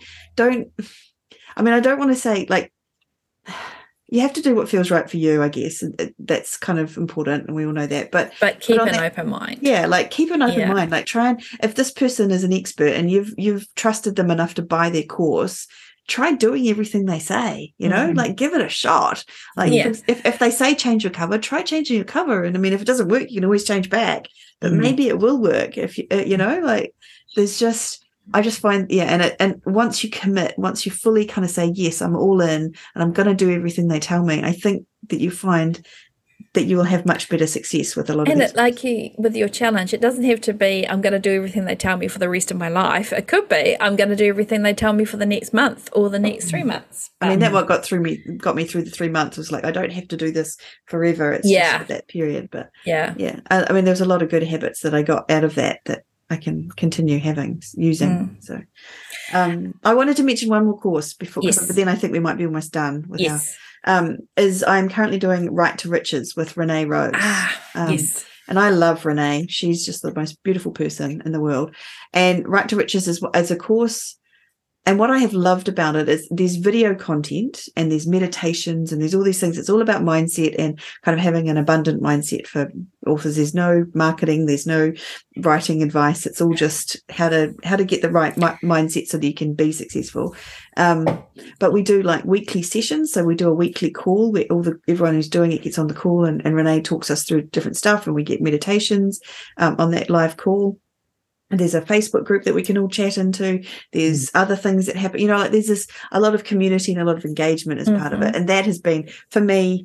I mean, I don't want to say like, you have to do what feels right for you, I guess. That's kind of important, and we all know that. But keep an open mind. Yeah, like keep an open mind. Like try and, if this person is an expert and you've trusted them enough to buy their course, try doing everything they say. Like give it a shot. Like if they say change your cover, try changing your cover. And I mean, if it doesn't work, you can always change back. But maybe it will work if like there's just. I just find, and once you commit, once you fully kind of say, yes, I'm all in and I'm going to do everything they tell me, I think that you find that you will have much better success with a lot of these. And with your challenge, it doesn't have to be, I'm going to do everything they tell me for the rest of my life. It could be, I'm going to do everything they tell me for the next month or the next 3 months. I mean, that what got me through the 3 months was like, I don't have to do this forever. It's just for that period. But I mean, there was a lot of good habits that I got out of that I can continue using. So I wanted to mention one more course before, but then I think we might be almost done with is I'm currently doing Right to Riches with Renee Rose. And I love Renee. She's just the most beautiful person in the world. And Right to Riches is a course. And what I have loved about it is there's video content and there's meditations and there's all these things. It's all about mindset and kind of having an abundant mindset for authors. There's no marketing, there's no writing advice. It's all just how to get the right mindset so that you can be successful. But we do like weekly sessions. So we do a weekly call where everyone who's doing it gets on the call, and Renee talks us through different stuff, and we get meditations on that live call. And there's a Facebook group that we can all chat into. There's other things that happen, like there's a lot of community and a lot of engagement as part of it. And that has been, for me,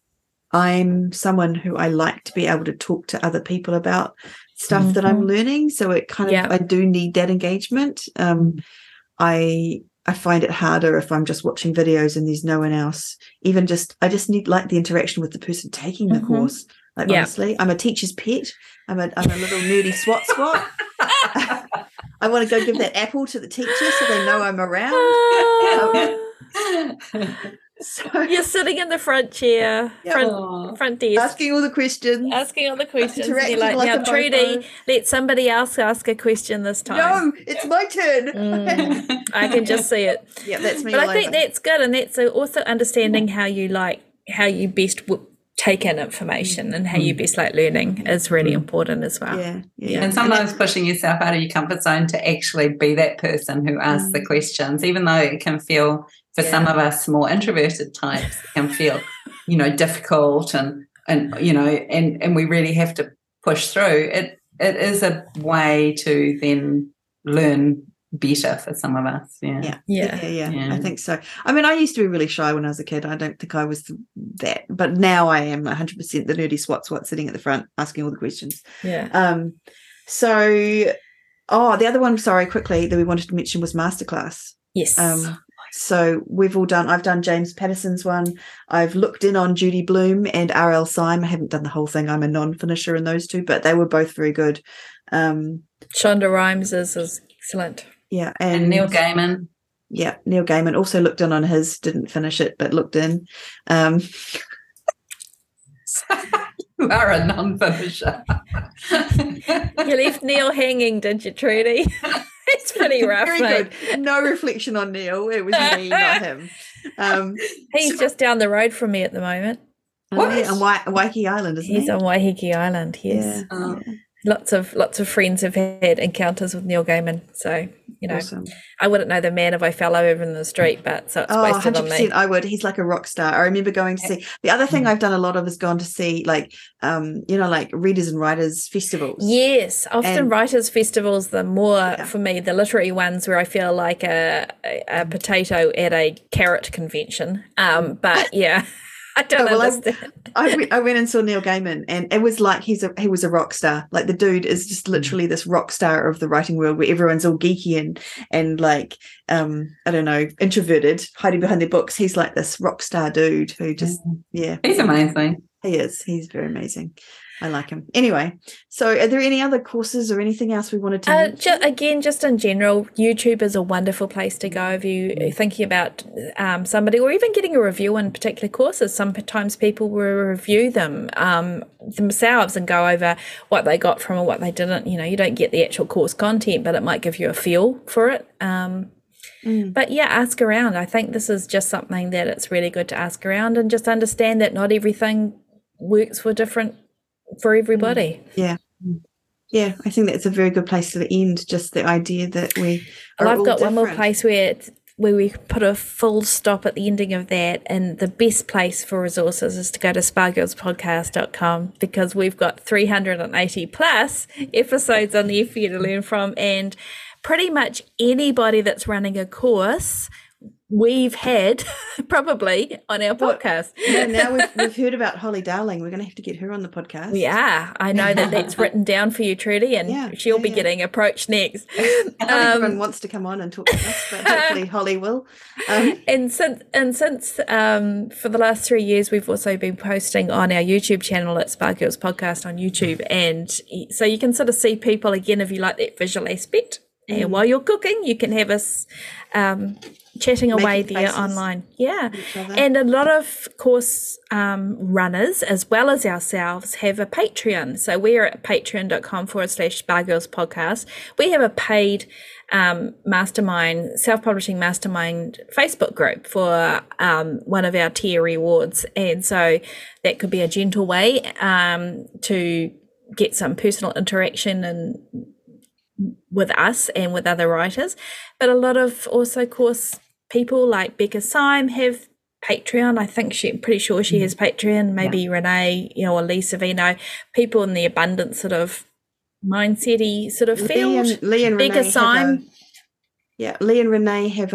I'm someone who I like to be able to talk to other people about stuff that I'm learning. So it kind of, I do need that engagement. I find it harder if I'm just watching videos and there's no one else. I just need like the interaction with the person taking the course. Like honestly, I'm a teacher's pet. I'm a little nerdy swat. I want to go give that apple to the teacher so they know I'm around. So you're sitting in the front chair, front desk, asking all the questions. And you're like, now, Trudy, let somebody else ask a question this time. No, it's my turn. I can just see it. Yeah, that's me. But I think that's good, and that's also understanding how you best take in information and how you best like learning is really important as well. Yeah. And sometimes pushing yourself out of your comfort zone to actually be that person who asks the questions, even though it can feel, for some of us more introverted types, it can feel, difficult and we really have to push through. It is a way to then learn better for some of us. Yeah. I think so. I mean, I used to be really shy when I was a kid. I don't think I was that, but now I am 100% the nerdy swat sitting at the front asking all the questions. So the other one, quickly, that we wanted to mention was Masterclass. So I've done James Patterson's one. I've looked in on Judy Bloom and R.L. Syme. I haven't done the whole thing. I'm a non-finisher in those two, but they were both very good. Shonda Rhimes is excellent. Yeah, and Neil Gaiman. Yeah, Neil Gaiman also looked in on his, didn't finish it, but looked in. You are a non-finisher. You left Neil hanging, did you, Trudy? It's pretty rough. Very mate. good. No reflection on Neil. It was me, not him. He's just down the road from me at the moment. What? On Waiheke Island, isn't He's he? on Waiheke Island, yes. Yeah. Lots of friends have had encounters with Neil Gaiman. So, Awesome. I wouldn't know the man if I fell over in the street, but so it's wasted on 100% me. I would. He's like a rock star. I remember going to see, the other thing I've done a lot of is gone to see like readers and writers festivals. Yes, often And- writers' festivals, the more, for me, the literary ones where I feel like a potato at a carrot convention. But yeah, I don't understand. I went and saw Neil Gaiman, and it was like he was a rock star. Like the dude is just literally this rock star of the writing world, where everyone's all geeky and like I don't know, introverted, hiding behind their books. He's like this rock star dude who just He's amazing. he is. He's very amazing. I like him. Anyway, so are there any other courses or anything else we wanted to mention? Just in general, YouTube is a wonderful place to go if you're thinking about somebody, or even getting a review in particular courses. Sometimes people will review them themselves and go over what they got from it, what they didn't. You don't get the actual course content, but it might give you a feel for it. But yeah, ask around. I think this is just something that it's really good to ask around and just understand that not everything works for everybody. Yeah, I think that's a very good place to end. Just the idea that we are I've all got one more different. place where we put a full stop at the ending of that, and the best place for resources is to go to spargirlspodcast.com, because we've got 380 plus episodes on there for you to learn from, and pretty much anybody that's running a course we've had probably on our podcast. Yeah, now we've heard about Holly Darling. We're going to have to get her on the podcast. Yeah, I know that's written down for you, Trudy, and she'll be getting approached next. Not everyone wants to come on and talk to us, but hopefully Holly will. And since for the last 3 years, we've also been posting on our YouTube channel at Spark Girls Podcast on YouTube, and so you can sort of see people again if you like that visual aspect. And while you're cooking, you can have us chatting away there online. Yeah. And a lot of course runners, as well as ourselves, have a Patreon. So we're at patreon.com/Spargirls Podcast. We have a paid mastermind, self-publishing mastermind Facebook group for one of our tier rewards. And so that could be a gentle way to get some personal interaction and with us and with other writers. But a lot of also course people like Becca Syme have Patreon. I think I'm pretty sure she has Patreon, maybe Renee, or Lisa Vino, people in the abundant sort of mindset-y sort of field. Lee and Becca Renee Syme. Lee and Renee have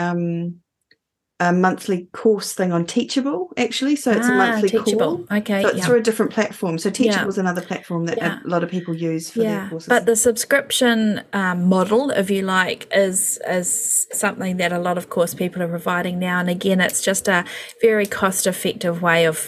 a monthly course thing on Teachable, actually. So it's a monthly Teachable. call. Okay. So it's through a different platform. So Teachable is another platform that a lot of people use for their courses. But the subscription model, if you like, is something that a lot of course people are providing now. And again, it's just a very cost-effective way of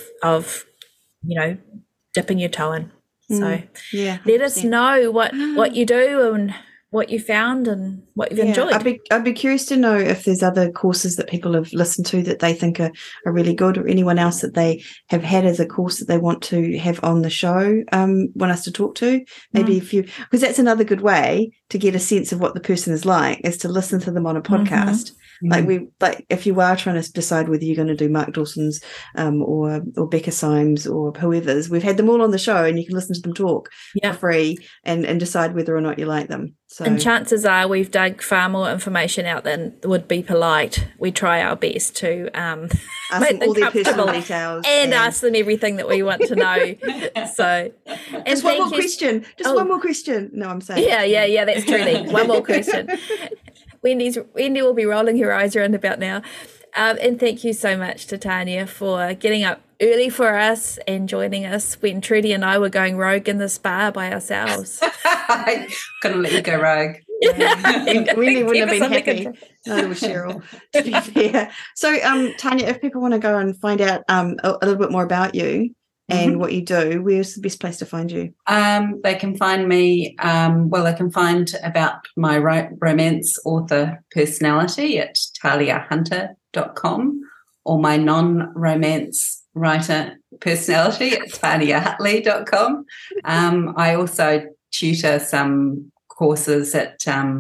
dipping your toe in. So let us know what you do and what you found and what you've enjoyed. I'd be curious to know if there's other courses that people have listened to that they think are really good, or anyone else that they have had as a course that they want to have on the show, want us to talk to. Maybe because that's another good way to get a sense of what the person is like, is to listen to them on a podcast. Like if you are trying to decide whether you're going to do Mark Dawson's or Becca Syme's or whoever's, we've had them all on the show, and you can listen to them talk for free and decide whether or not you like them. So, and chances are we've dug far more information out than would be polite. We try our best to ask make them all them their personal comfortable details and ask them everything that we want to know. So, just one more question. One more question. No, I'm saying. Yeah. That's truly one more question. Wendy will be rolling her eyes around about now. And thank you so much to Tanya for getting up early for us and joining us when Trudy and I were going rogue in the spa by ourselves. I couldn't let you go rogue. Wendy wouldn't have been happy. Neither was Cheryl, to be fair. So, Tanya, if people want to go and find out a little bit more about you and what you do, where's the best place to find you? They can find me, they can find about my romance author personality at taliahunter.com, or my non-romance writer personality at tanyahutley.com. I also tutor some courses at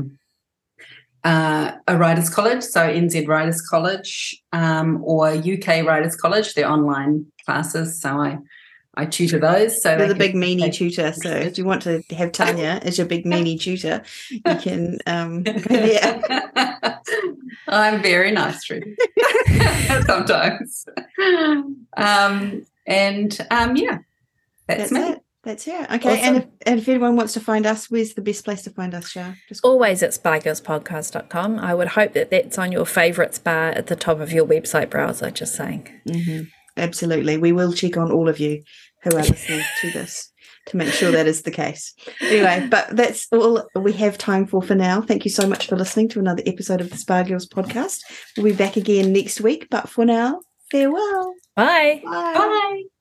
a writers' college, so NZ Writers' College or UK Writers' College. They're online classes, so I tutor those. So you're the big meanie tutor. So if you want to have Tanya as your big meanie tutor, you can go there. I'm very nice, Trudy. Sometimes. Yeah, that's me. It. That's her. Okay. Awesome. And if anyone wants to find us, where's the best place to find us, Shah? Always at spargirlspodcast.com. I would hope that that's on your favourites bar at the top of your website browser, just saying. Mm-hmm. Absolutely. We will check on all of you who are listening to this to make sure that is the case. Anyway, but that's all we have time for now. Thank you so much for listening to another episode of the Spa Girls podcast. We'll be back again next week, but for now, farewell. Bye. Bye. Bye.